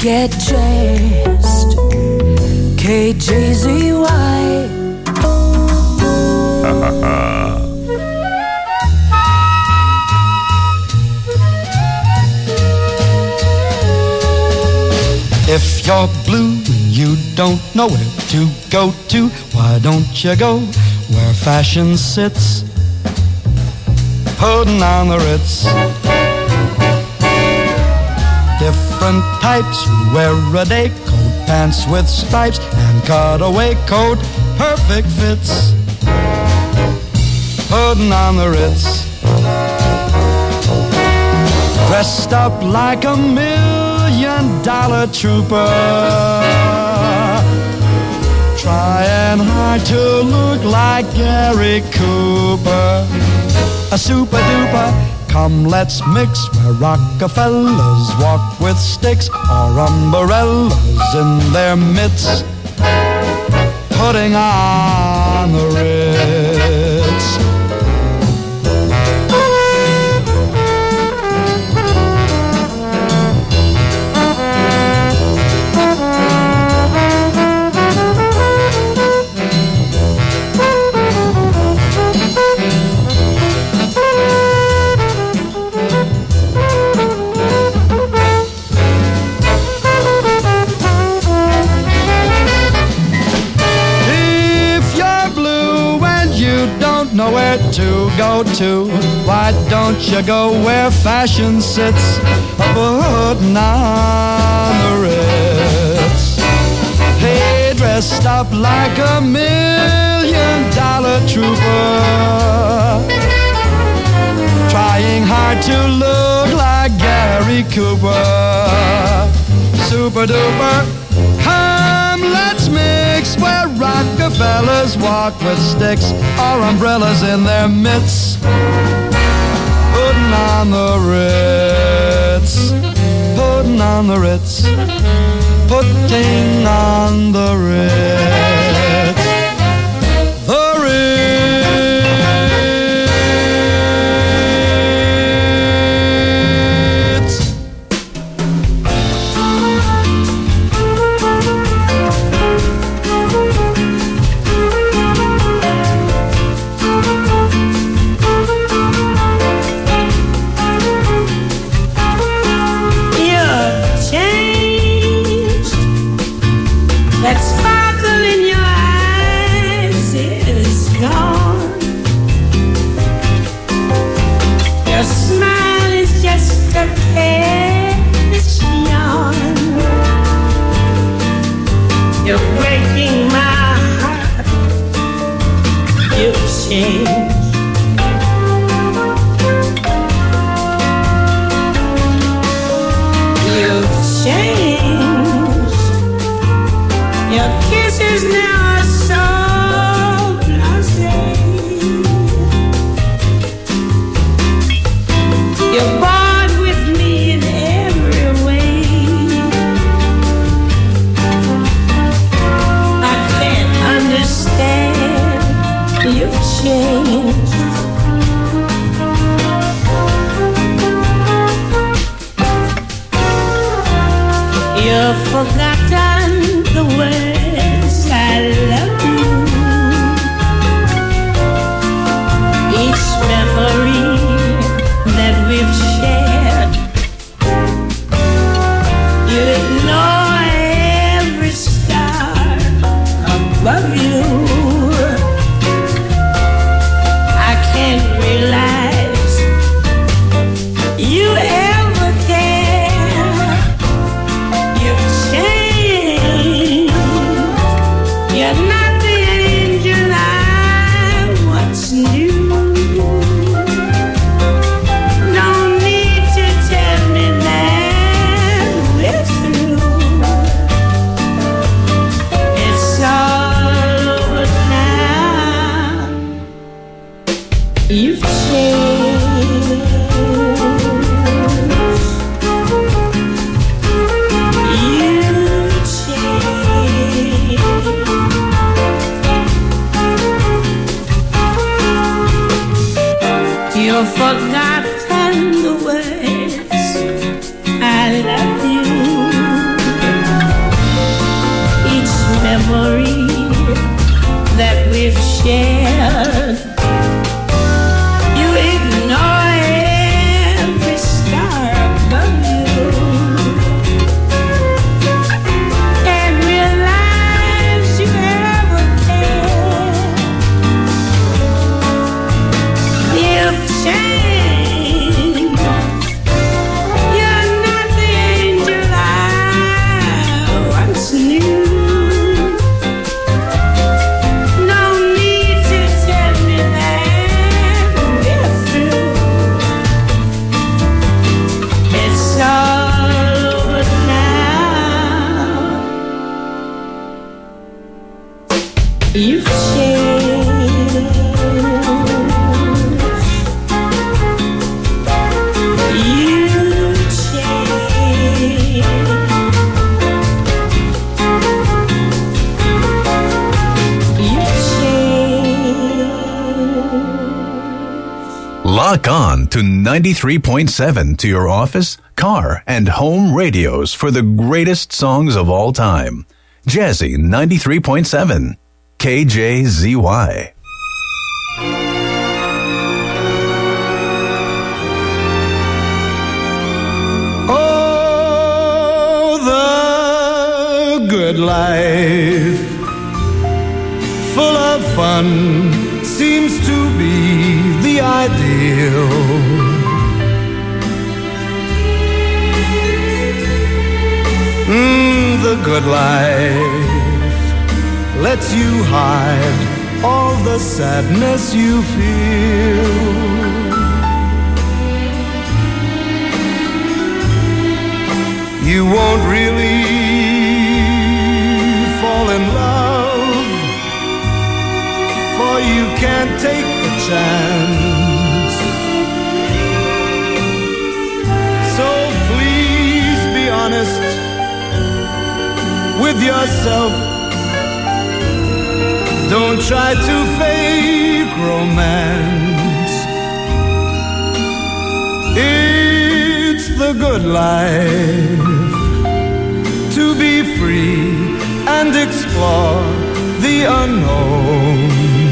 Get dressed, KJZY. If you're blue and you don't know where to go to, why don't you go where fashion sits, putting on the Ritz. Different types who wear a day coat, pants with stripes, and cutaway coat, perfect fits, putting on the Ritz. Dressed up like a $1,000,000 trooper, trying hard to look like Gary Cooper. A super duper, come let's mix where Rockefellers walk with sticks or umbrellas in their mitts, putting on the Ritz. Nowhere to go to, why don't you go where fashion sits, putting on the Ritz. Hey, dressed up like a $1,000,000 trooper, trying hard to look like Gary Cooper. Super duper, come let's mix where Rockefellers walk with sticks or umbrellas in their mitts, putting on the Ritz, putting on the Ritz, putting on the Ritz, the Ritz. Forgotten the words I love you. Each memory that we've shared, you ignore every star above you. I can't realize you ever care. You've changed. You're not the angel I once knew. No need to tell me that we're through. It's all over now. You've changed. You've forgotten the words I love you. You've changed. You've changed. You've changed. Lock on to 93.7 to your office, car, and home radios for the greatest songs of all time. Jazzy 93.7. KJZY. Oh, the good life, full of fun, seems to be the ideal. The good life lets you hide all the sadness you feel. You won't really fall in love, for you can't take the chance. So please be honest with yourself. Don't try to fake romance. It's the good life to be free and explore the unknown.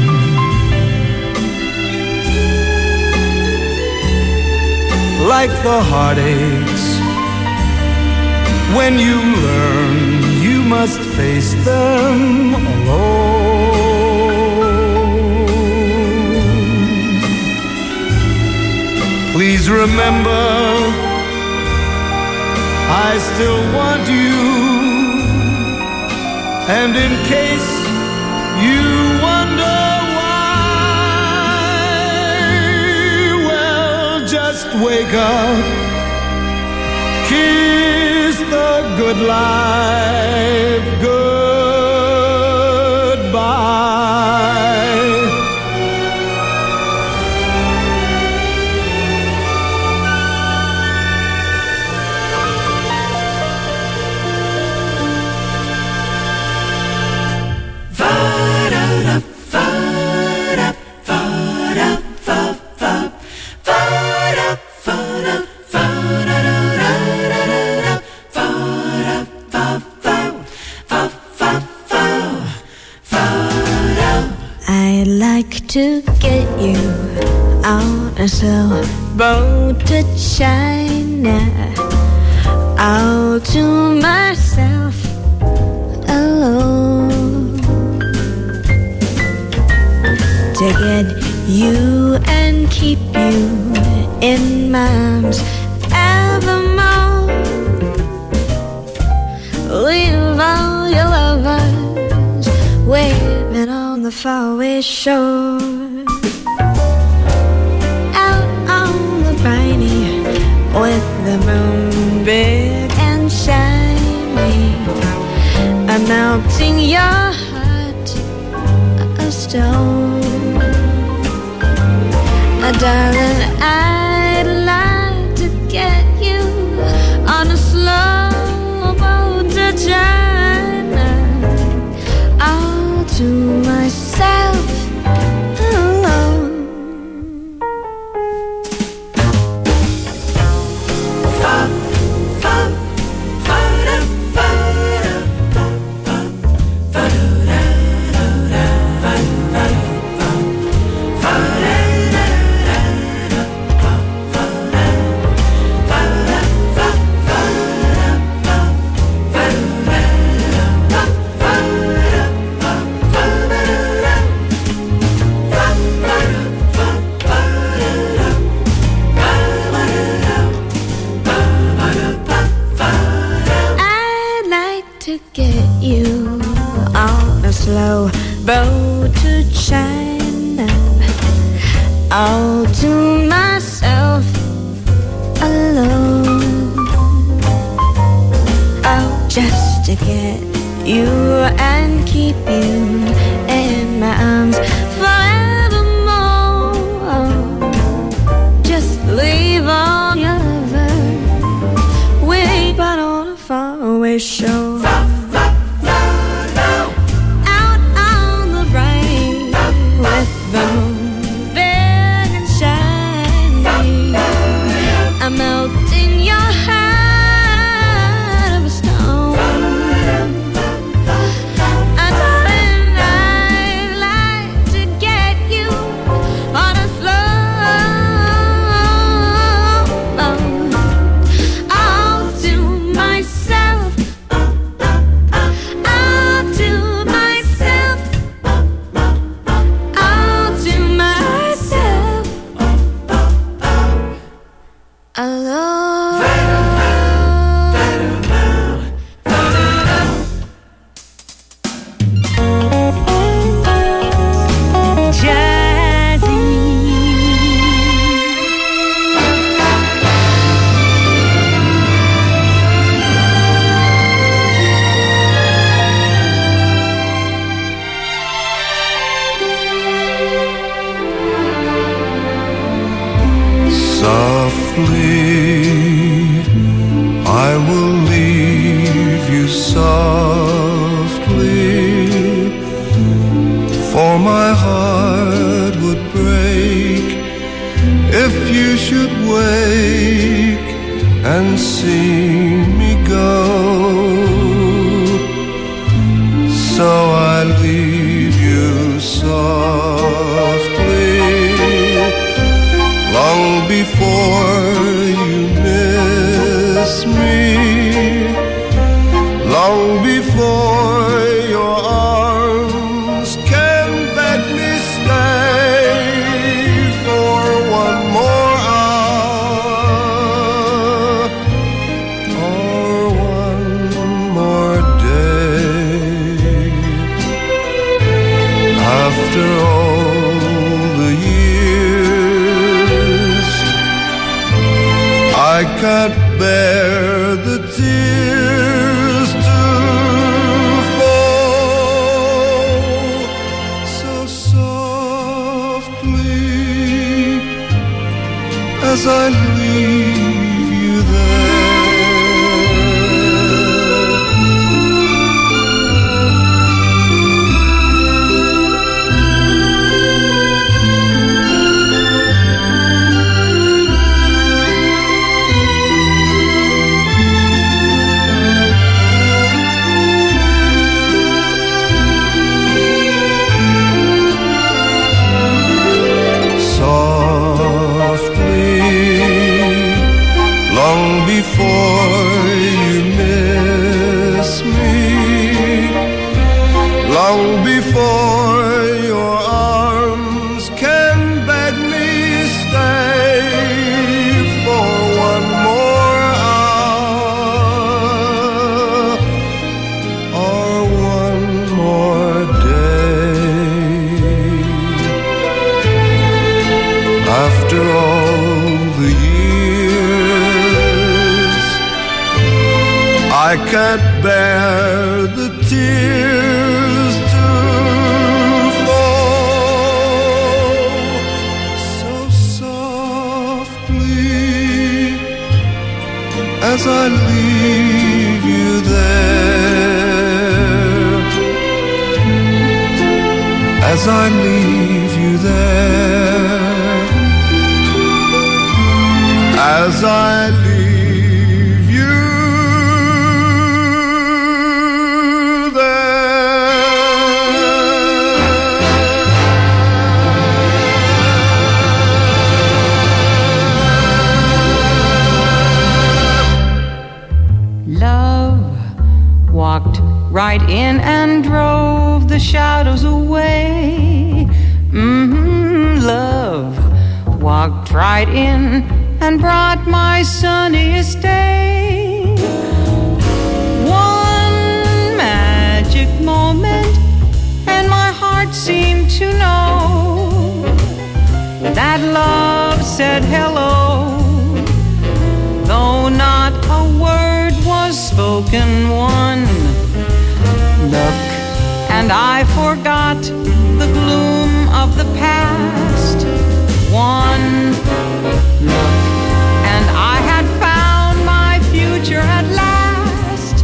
Like the heartaches, when you learn you must face them alone. Please remember, I still want you, and in case you wonder why, well, just wake up, kiss the good life goodbye. I'd like to get you on a sailboat to China, all to myself alone, to get you and keep you in my arms evermore. Leave all your lovers waiting on the faraway shore, out on the briny with the moon big and shiny, I'm melting your heart of stone. Darling, I'd like to get you on a slow boat to China, all to myself alone. Slow boat to China, all to myself alone. Oh, just to get you and keep you in my arms forevermore. Just leave all your lovers, wait but on a faraway shore. Out on the brine with the moon big and shiny, I'm melting your heart of a stone. Darling, I'd like to get you on a slow, all to myself, all to myself, all to myself. I love Softly, I will leave you softly, for my heart would break if you should wake and see me go. So I leave you softly, long before you miss me, long before your arms can beg me stay for one more hour or one more day. After all the years, I can't bear the tears to fall. So softly, as I leave you there, before you miss me, long before your arms can beg me stay for one more hour or one more day. After all the years, I can't bear the tears to fall. So softly, as I leave you there, as I leave you there, as I leave you right in and drove the shadows away. Love walked right in and brought my sunniest day. One magic moment and my heart seemed to know that love said hello, though not a word was spoken. One look and I forgot the gloom of the past. One look, and I had found my future at last.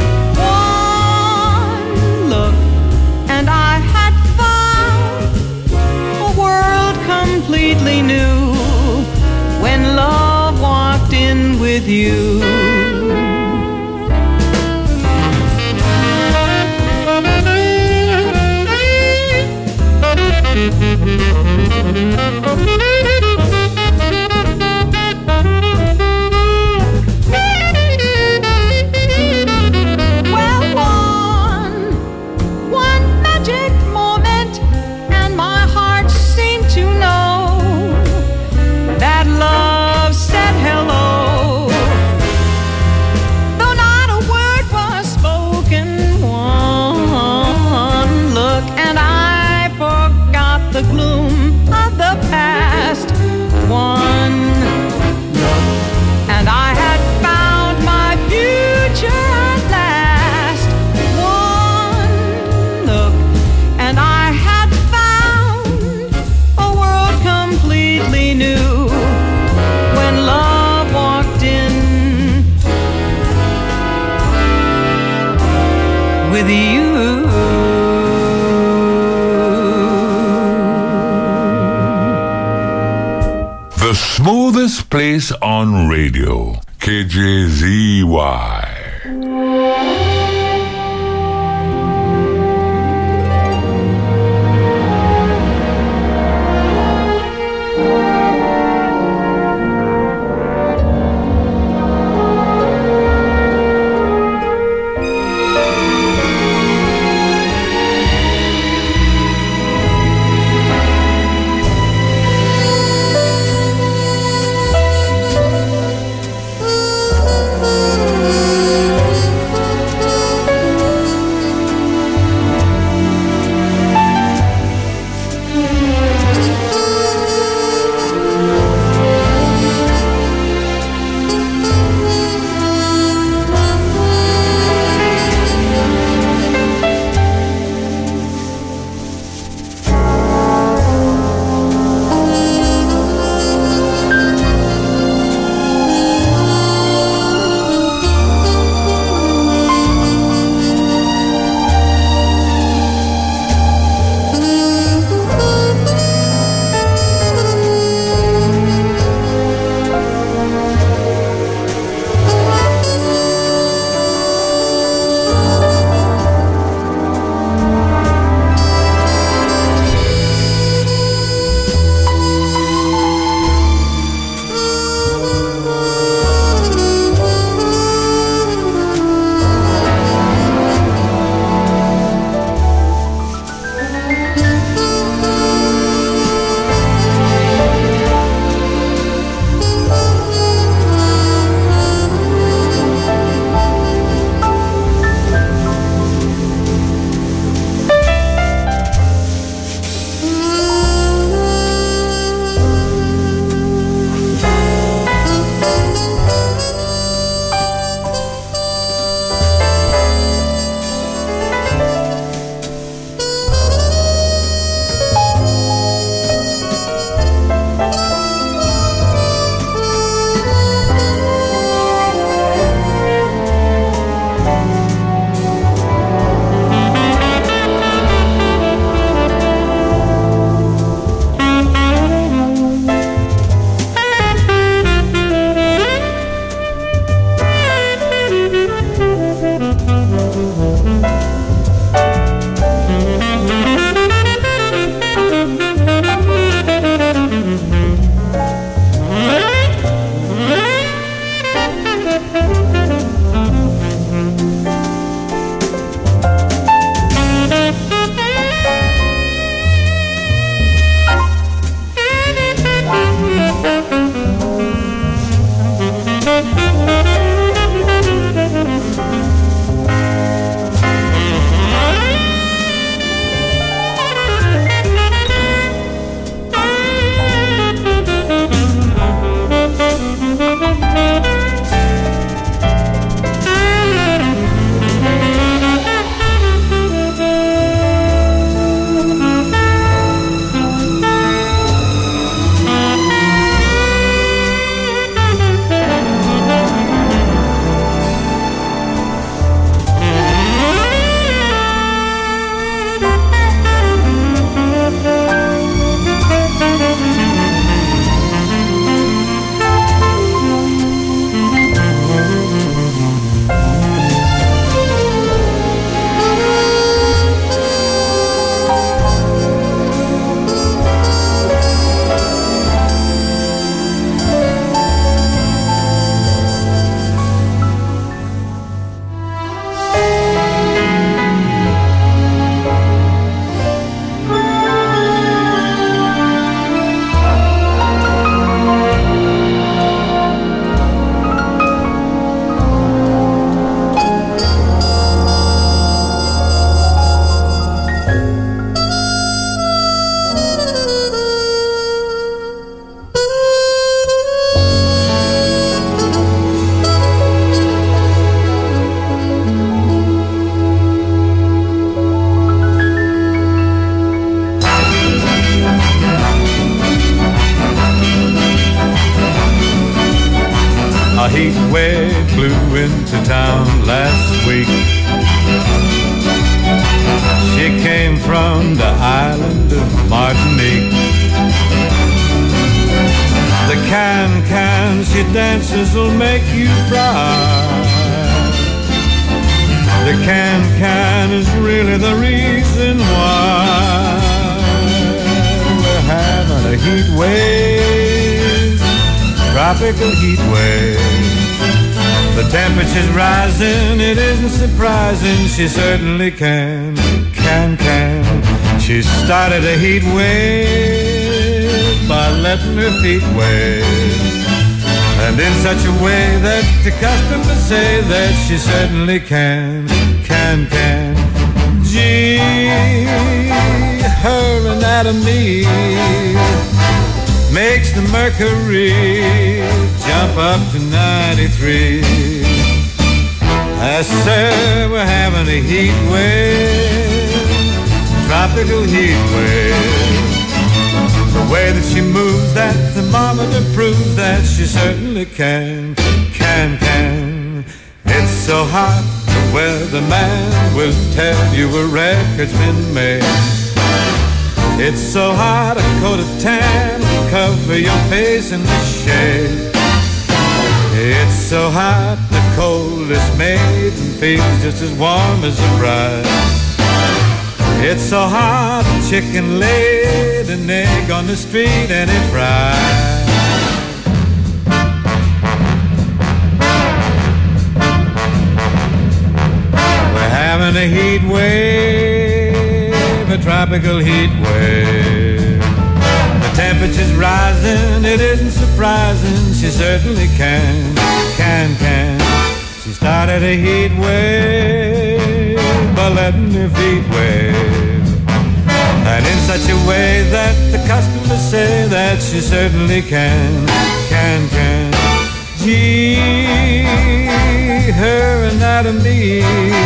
One look, and I had found a world completely new when love walked in with you. Well, one magic moment, and my heart seemed to know that love said hello. Though not a word was spoken, one look, and I forgot the gloom of the past. One look, and I had found my future at last. One look, and I had found a world completely new when love walked in with you. The smoothest place on radio, KJZY. heat wave blew into town last week. She came from the island of Martinique. The can she dances will make you fly. The can is really the reason why we're having a heat wave, tropical heat wave. The temperature's rising, it isn't surprising, she certainly can. She started a heat wave by letting her feet wave, and in such a way that the customers say that she certainly can. Gee, her anatomy makes the mercury jump up to 93. I said we're having a heat wave, tropical heat wave. The way that she moves, that thermometer proves that she certainly can. It's so hot, the weatherman will tell you a record's been made. It's so hot, a coat of tan will cover your face in the shade. It's so hot, the coldest maiden feels just as warm as a bride. It's so hot, a chicken laid an egg on the street and it fried. We're having a heat wave, a tropical heat wave. The temperature's rising, it isn't surprising, she certainly can. She started a heat wave by letting her feet wave, and in such a way that the customers say that she certainly can. Gee, her anatomy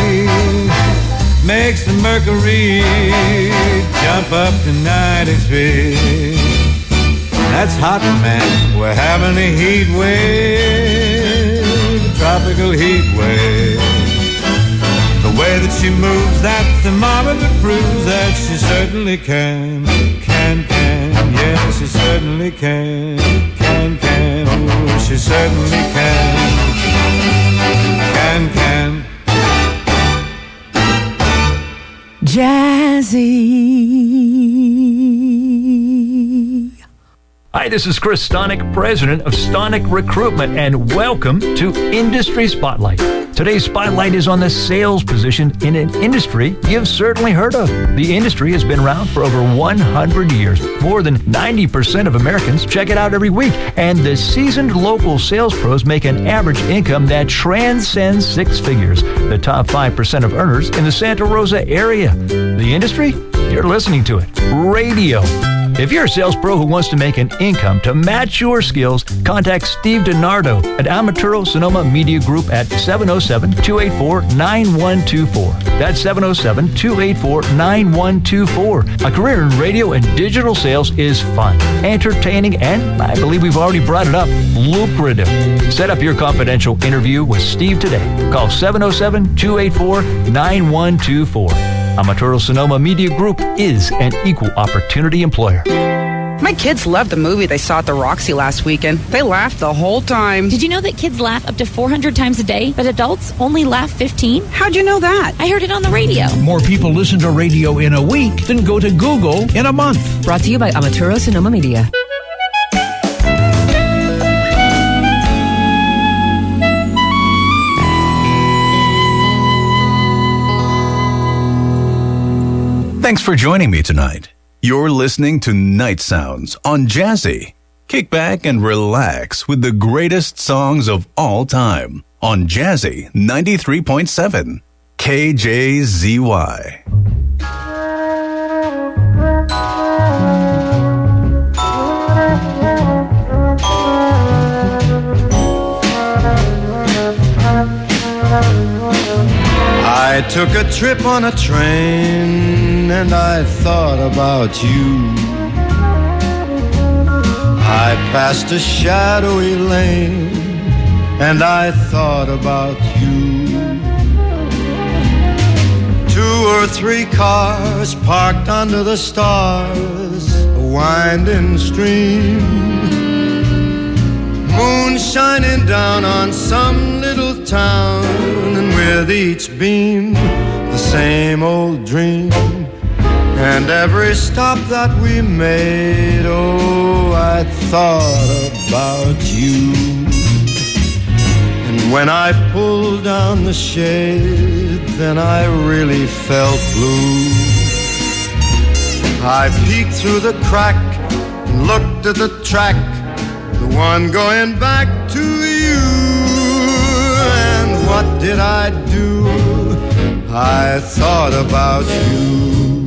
makes the mercury jump up to 93. That's hot, man. We're having a heat wave, a tropical heat wave. The way that she moves, that thermometer proves that she certainly can. Yes, she certainly can. Oh, she certainly can. Jazzy. Hi, this is Chris Stonick, president of Stonick Recruitment, and welcome to Industry Spotlight. Today's spotlight is on the sales position in an industry you've certainly heard of. The industry has been around for over 100 years. More than 90% of Americans check it out every week, and the seasoned local sales pros make an average income that transcends six figures. The top 5% of earners in the Santa Rosa area. The industry? You're listening to it. Radio. If you're a sales pro who wants to make an income to match your skills, contact Steve DiNardo at Amaturo Sonoma Media Group at 707-284-9124. That's 707-284-9124. A career in radio and digital sales is fun, entertaining, and I believe we've already brought it up, lucrative. Set up your confidential interview with Steve today. Call 707-284-9124. Amaturo Sonoma Media Group is an equal opportunity employer. My kids loved the movie they saw at the Roxy last weekend. They laughed the whole time. Did you know that kids laugh up to 400 times a day, but adults only laugh 15? How'd you know that? I heard it on the radio. More people listen to radio in a week than go to Google in a month. Brought to you by Amaturo Sonoma Media. Thanks for joining me tonight. You're listening to Night Sounds on Jazzy. Kick back and relax with the greatest songs of all time on Jazzy 93.7 KJZY. I took a trip on a train and I thought about you. I passed a shadowy lane and I thought about you. 2 or 3 cars parked under the stars, a winding stream, moon shining down on some little town, and with each beam the same old dream. And every stop that we made, oh, I thought about you. And when I pulled down the shade, then I really felt blue. I peeked through the crack and looked at the track, the one going back to you. And what did I do? I thought about you.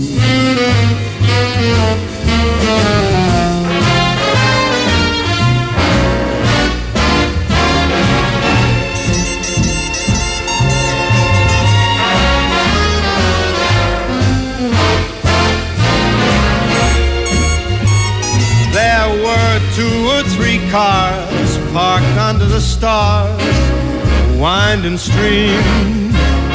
There were 2 or 3 cars parked under the stars, a winding stream,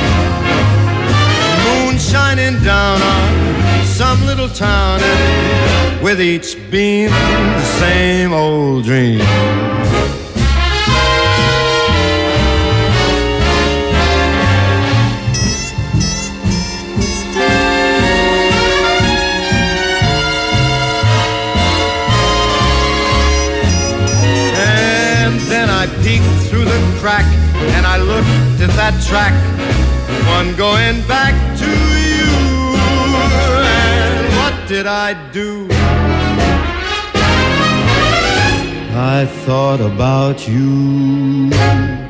moon shining down on some little town, and with each beam the same old dream. And then I peeked through the crack and I looked at that track, the one going back to you. And what did I do? I thought about you.